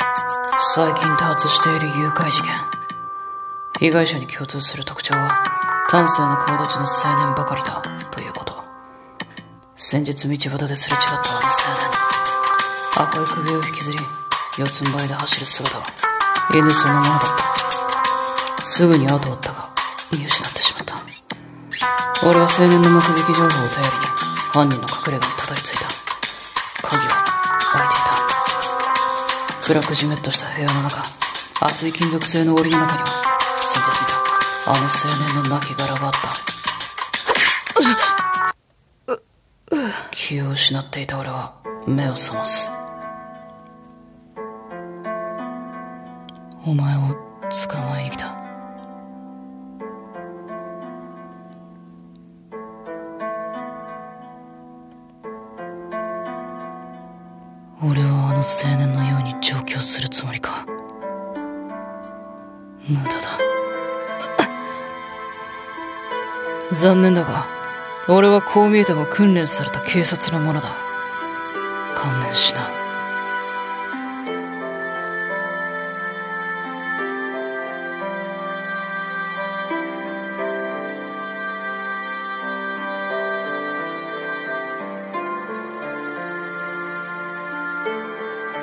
最近多発している誘拐事件。被害者に共通する特徴は端正な顔立ちの青年ばかりだということ。先日道端ですれ違ったあの青年、赤い首を引きずり四つん這いで走る姿は犬そのものだった。すぐに後を追ったが見失ってしまった。俺は青年の目撃情報を頼りに犯人の隠れ家にたどり着いた。鍵は開いていた。暗くじめっとした部屋の中、厚い金属製の檻の中には先日見たあの青年の亡骸があった。気を失っていた俺は目を覚ます。お前を捕まえに来た。俺はあの青年のように上京するつもりか。無駄だ。残念だが俺はこう見えても訓練された警察の者だ。観念しな。